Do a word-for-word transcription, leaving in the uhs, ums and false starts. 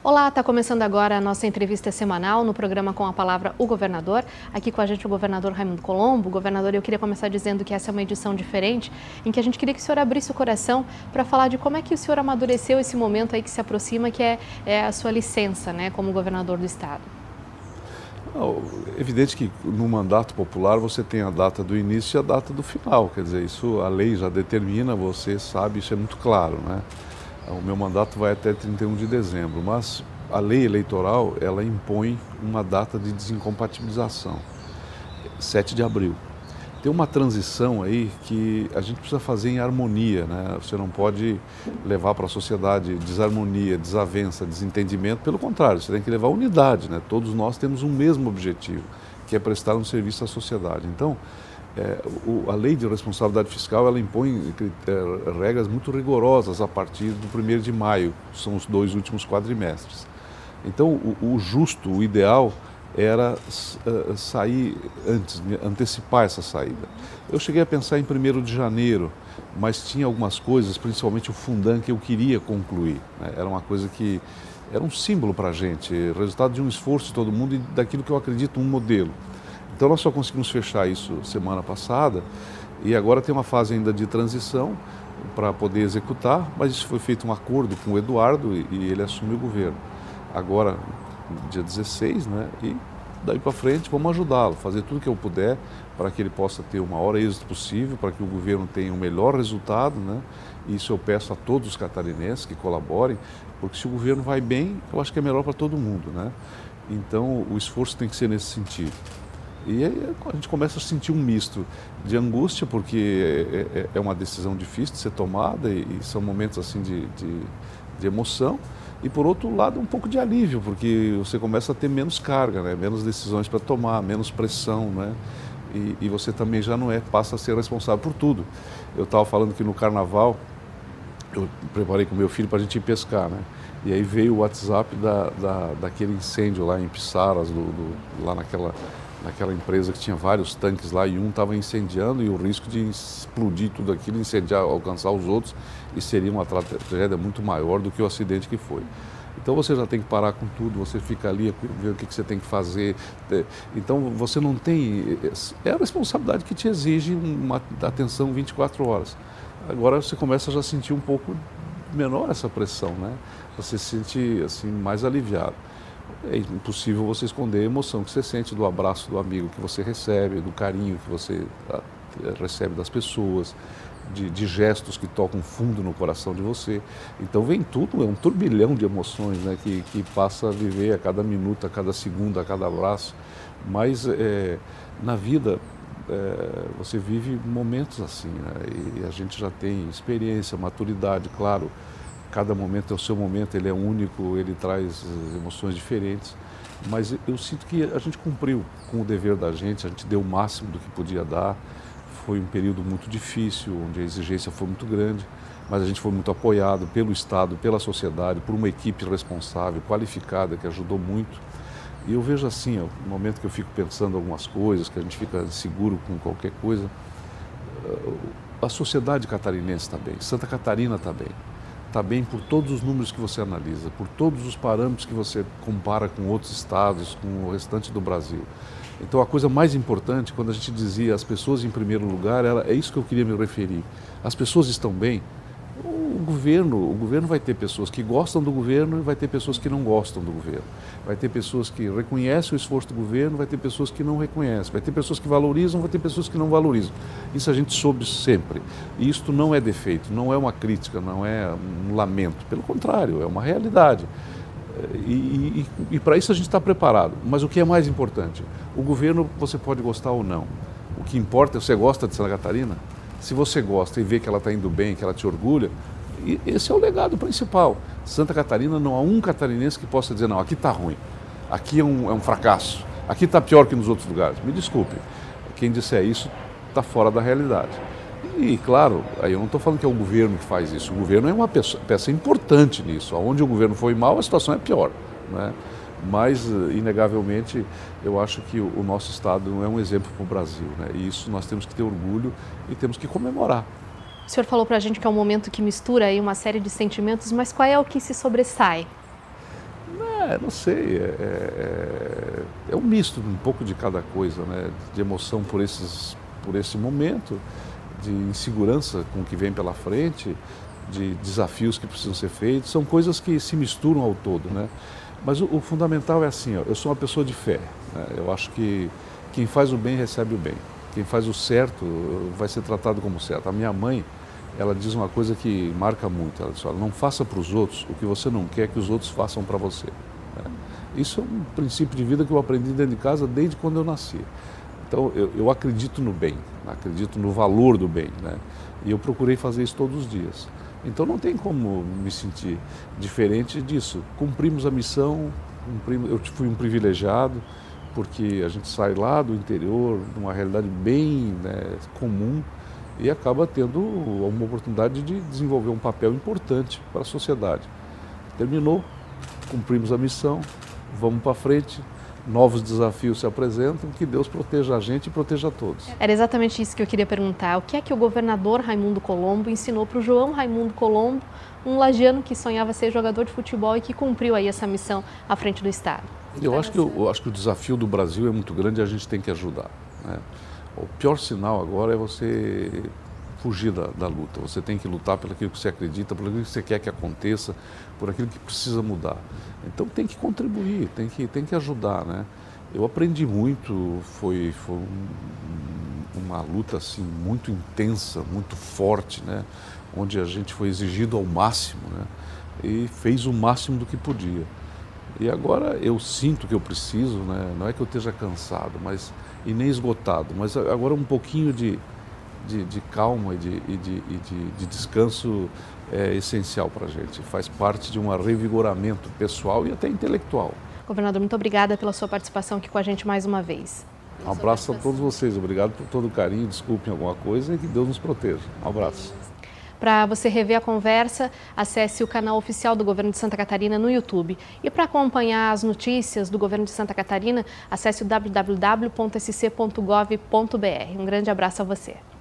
Olá, está começando agora a nossa entrevista semanal no programa Com a Palavra o Governador. Aqui com a gente o governador Raimundo Colombo. Governador, eu queria começar dizendo que essa é uma edição diferente, em que a gente queria que o senhor abrisse o coração para falar de como é que o senhor amadureceu esse momento aí que se aproxima, que é, é a sua licença, né, como governador do estado. É evidente que no mandato popular você tem a data do início e a data do final, quer dizer, isso a lei já determina, você sabe, isso é muito claro, né? O meu mandato vai até trinta e um de dezembro, mas a lei eleitoral, ela impõe uma data de desincompatibilização, sete de abril. Tem uma transição aí que a gente precisa fazer em harmonia, né? Você não pode levar para a sociedade desarmonia, desavença, desentendimento, pelo contrário, você tem que levar unidade, né? Todos nós temos um mesmo objetivo, que é prestar um serviço à sociedade. Então, É, o, a lei de responsabilidade fiscal, ela impõe é, regras muito rigorosas a partir do primeiro de maio, são os dois últimos quadrimestres. Então, o, o justo, o ideal, era uh, sair antes, antecipar essa saída. Eu cheguei a pensar em primeiro de janeiro, mas tinha algumas coisas, principalmente o Fundan, que eu queria concluir, né? Era uma coisa que era um símbolo para a gente, resultado de um esforço de todo mundo e daquilo que eu acredito, um modelo. Então nós só conseguimos fechar isso semana passada e agora tem uma fase ainda de transição para poder executar, mas isso foi feito um acordo com o Eduardo e, e ele assumiu o governo. Agora, dia dezesseis, né? E daí para frente vamos ajudá-lo, fazer tudo que eu puder para que ele possa ter o maior êxito possível, para que o governo tenha o melhor resultado, né? E isso eu peço a todos os catarinenses que colaborem, porque se o governo vai bem, eu acho que é melhor para todo mundo, né? Então o esforço tem que ser nesse sentido. E aí a gente começa a sentir um misto de angústia, porque é, é, é uma decisão difícil de ser tomada e, e são momentos assim de, de, de emoção. E por outro lado um pouco de alívio, porque você começa a ter menos carga, né? Menos decisões para tomar, menos pressão, né? E, e você também já não é, passa a ser responsável por tudo. Eu estava falando que no carnaval, eu preparei com meu filho para a gente ir pescar, né? E aí veio o WhatsApp da, da, daquele incêndio lá em Pissaras, do, do, lá naquela... naquela empresa que tinha vários tanques lá e um estava incendiando e o risco de explodir tudo aquilo, incendiar, alcançar os outros e seria uma tragédia muito maior do que o acidente que foi. Então você já tem que parar com tudo, você fica ali, ver o que você tem que fazer. Então você não tem... É a responsabilidade que te exige uma atenção vinte e quatro horas. Agora você começa já a sentir um pouco menor essa pressão, né? Você se sente assim, mais aliviado. É impossível você esconder a emoção que você sente do abraço do amigo que você recebe, do carinho que você recebe das pessoas, de, de gestos que tocam fundo no coração de você. Então vem tudo, é um turbilhão de emoções, né, que, que passa a viver a cada minuto, a cada segundo, a cada abraço. Mas é, na vida é, você vive momentos assim, né, e a gente já tem experiência, maturidade, claro. Cada momento é o seu momento, ele é único, ele traz emoções diferentes, mas eu sinto que a gente cumpriu com o dever da gente, a gente deu o máximo do que podia dar. Foi um período muito difícil, onde a exigência foi muito grande, mas a gente foi muito apoiado pelo Estado, pela sociedade, por uma equipe responsável, qualificada, que ajudou muito. E eu vejo assim, ó, no momento que eu fico pensando algumas coisas, que a gente fica inseguro com qualquer coisa, a sociedade catarinense está bem, Santa Catarina está bem. Está bem por todos os números que você analisa, por todos os parâmetros que você compara com outros estados, com o restante do Brasil. Então a coisa mais importante, quando a gente dizia as pessoas em primeiro lugar, era, é isso que eu queria me referir. As pessoas estão bem, o governo, o governo vai ter pessoas que gostam do governo e vai ter pessoas que não gostam do governo. Vai ter pessoas que reconhecem o esforço do governo, vai ter pessoas que não reconhecem, vai ter pessoas que valorizam, vai ter pessoas que não valorizam. Isso a gente soube sempre. E isto não é defeito, não é uma crítica, não é um lamento. Pelo contrário, é uma realidade. E, e, e para isso a gente está preparado. Mas o que é mais importante? O governo você pode gostar ou não. O que importa é você gosta de Santa Catarina? Se você gosta e vê que ela está indo bem, que ela te orgulha, esse é o legado principal. Santa Catarina, não há um catarinense que possa dizer, não, aqui está ruim, aqui é um, é um fracasso, aqui está pior que nos outros lugares. Me desculpe, quem disser isso está fora da realidade. E, claro, aí eu não estou falando que é o governo que faz isso, o governo é uma peça, peça importante nisso. Onde o governo foi mal, a situação é pior, né? Mas, inegavelmente, eu acho que o nosso Estado é um exemplo para o Brasil, né? E isso nós temos que ter orgulho e temos que comemorar. O senhor falou para a gente que é um momento que mistura aí uma série de sentimentos, mas qual é o que se sobressai? É, não sei, é, é, é um misto, um pouco de cada coisa, né? De emoção por, esses, por esse momento, de insegurança com o que vem pela frente, de desafios que precisam ser feitos, são coisas que se misturam ao todo, né? Mas o, o fundamental é assim, ó, eu sou uma pessoa de fé, né? Eu acho que quem faz o bem recebe o bem, quem faz o certo vai ser tratado como certo. A minha mãe, ela diz uma coisa que marca muito, ela diz, olha, não faça para os outros o que você não quer que os outros façam para você. Né? Isso é um princípio de vida que eu aprendi dentro de casa desde quando eu nasci. Então eu, eu acredito no bem, acredito no valor do bem, né? E eu procurei fazer isso todos os dias. Então não tem como me sentir diferente disso. Cumprimos a missão, cumprimos, eu fui um privilegiado, porque a gente sai lá do interior, de uma realidade bem, né, comum, e acaba tendo uma oportunidade de desenvolver um papel importante para a sociedade. Terminou, cumprimos a missão, vamos para frente, novos desafios se apresentam, que Deus proteja a gente e proteja a todos. Era exatamente isso que eu queria perguntar. O que é que o governador Raimundo Colombo ensinou para o João Raimundo Colombo, um lagiano que sonhava ser jogador de futebol e que cumpriu aí essa missão à frente do Estado? Eu acho que, eu, eu acho que o desafio do Brasil é muito grande e a gente tem que ajudar, né? O pior sinal agora é você fugir da, da luta. Você tem que lutar pelo que você acredita, por aquilo que você quer que aconteça, por aquilo que precisa mudar. Então tem que contribuir, tem que, tem que ajudar, né? Eu aprendi muito, foi, foi um, uma luta assim, muito intensa, muito forte, né? Onde a gente foi exigido ao máximo, né? E fez o máximo do que podia. E agora eu sinto que eu preciso, né? Não é que eu esteja cansado, mas e nem esgotado, mas agora um pouquinho de, de, de calma e, de, e, de, e de, de descanso é essencial para a gente. Faz parte de um revigoramento pessoal e até intelectual. Governador, muito obrigada pela sua participação aqui com a gente mais uma vez. Um abraço a todos vocês, obrigado por todo o carinho, desculpem alguma coisa e que Deus nos proteja. Um abraço. Para você rever a conversa, acesse o canal oficial do Governo de Santa Catarina no YouTube. E para acompanhar as notícias do Governo de Santa Catarina, acesse o w w w ponto s c ponto gov ponto b r. Um grande abraço a você.